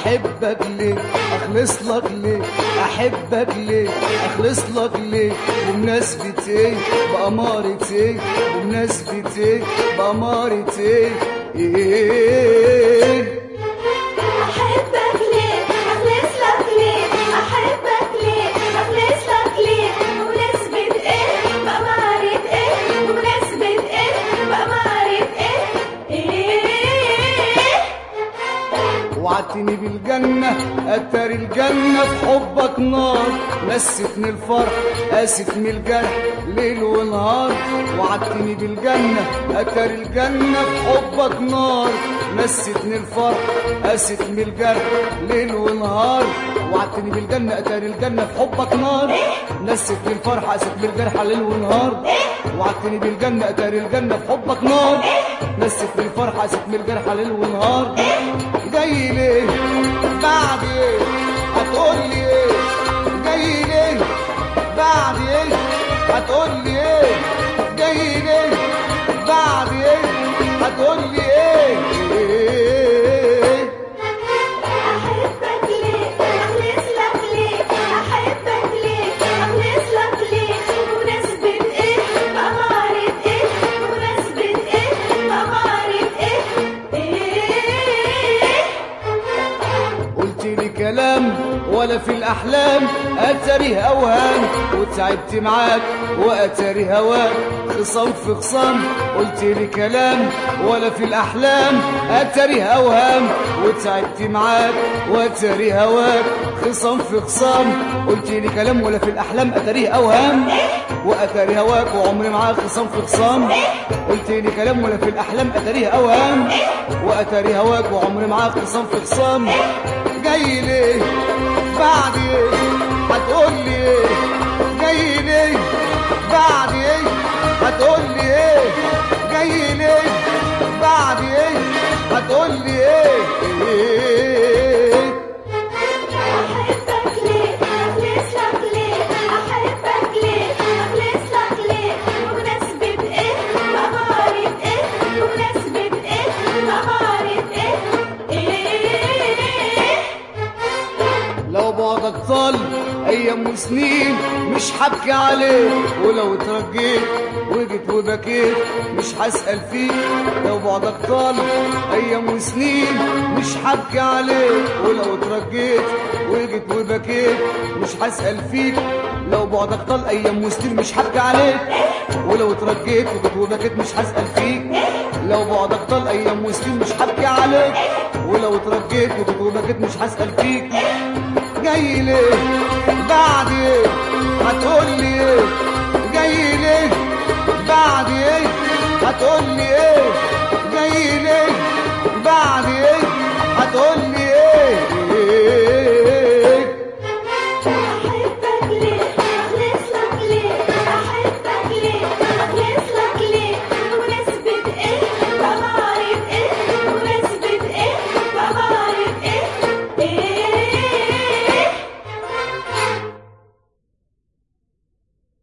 احبك ليه اخلص لك ليه احبك ليه اخلص لك ليه بمناسبة ايه بأمارة ايه بمناسبة ايه بأمارة ايه احبك ليه اخلص لك ليه احبك ليه اخلص لك ليه بمناسبة ايه بأمارة ايه بمناسبة ايه بأمارة ايه وعدتني بالجنة أتاري الجنة في حبك نار نستني الفرح قاست من الجرح ليل ونهار وعدتني بالجنة أتاري الجنة في حبك نار نستني الفرح قاست من الجرح ليل ونهار وعدتني بالجنة أتاري الجنة في حبك نار نستني الفرح قاست من الجرح ليل ونهار وعدتني بالجنة أتاري الجنة في حبك نار نستني الفرح قاست من الجرح ليل ونهار جاي ليه بعد ايه هتقول لي ايه جاي ليه بعد ايه هتقول لي ايه جاي ليه بعد ايه هتقول لي ايه احبك ليه اخلص لك ليه احبك ليه اخلص لك ليه بمناسبة ايه بأمارة ايه بمناسبة ايه بأمارة ايه قلت لي كلام ولا في الأحلام أتاريه أوهام وتعبت معاك وأتاري هواك خصام في خصام قلت لي كلام ولا في الأحلام أتاريه أوهام وتعبت معاك وأتاري هواك خصام في خصام قلت لي كلام ولا في الأحلام أتاريه أوهام وأتاري هواك وعمري معاك خصام في خصام قلت لي كلام ولا في الأحلام أتاريه أوهام وأتاري هواك وعمري معاك خصام في خصام جاي ليه بعد ايه هتقول لي ايه جاي ليه بعد ايه هتقول لي ايه جاي ليه بعد ايه هتقول لي ايه احبك ليه اخلص لك ليه احبك ليه اخلص لك ليه بمناسبة ايه بأمارة ايه بمناسبة ايه بأمارة ايه لو بعدك طال ايام وسنين مش هبكي عليك ولو اترجيت وجيت وبكيت مش هسأل فيك لو بعدك طال ايام وسنين مش هبكي عليك ولو اترجيت وجيت وبكيت مش هسأل فيك لو بعدك طال ايام وسنين مش هبكي عليك ولو اترجيت وجيت وبكيت مش هسأل فيك لو بعدك طال ايام وسنين مش هبكي عليك ولو اترجيت وجيت وبكيت مش هسأل فيك جاي ليه بعد ايه هتقول لي ايه جاي ليه بعد ايه هتقول لي